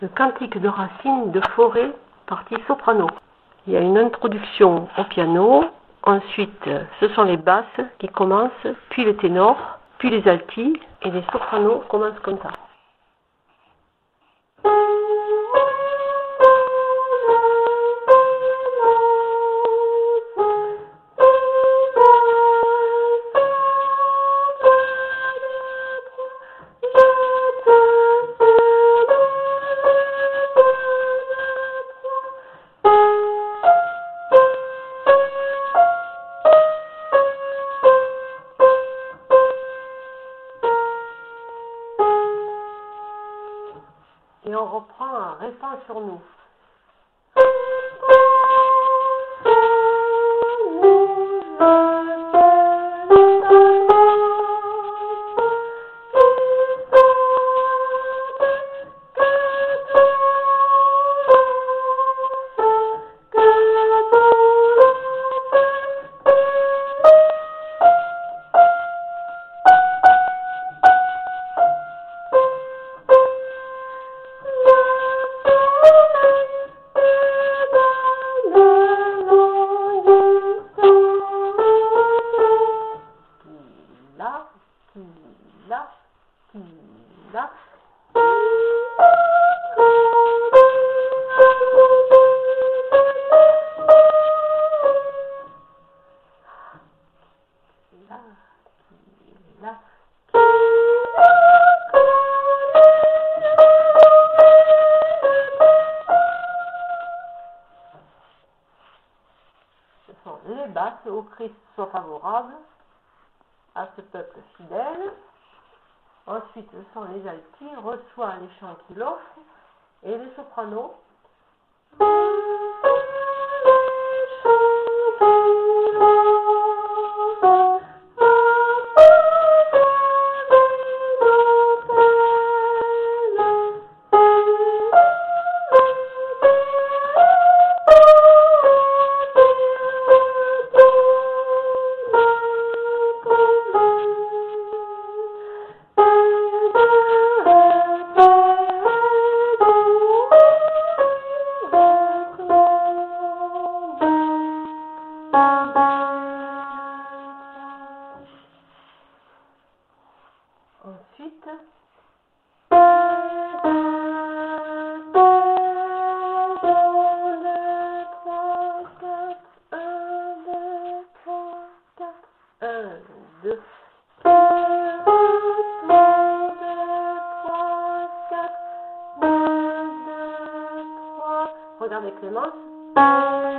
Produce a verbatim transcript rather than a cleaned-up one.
Le cantique de Racine de Fauré, partie soprano. Il y a une introduction au piano, ensuite ce sont les basses qui commencent, puis les ténors, puis les altis, et les sopranos commencent comme ça. Et on reprend un répand sur nous. Là, qui, là, qui, là. Là, qui, là. Ce sont les basses, au Christ soit favorable à ce peuple fidèle. Ensuite, ce sont les altis, reçoit les chants qu'il offre, et les sopranos. Ensuite, un, deux, regardez Clémence.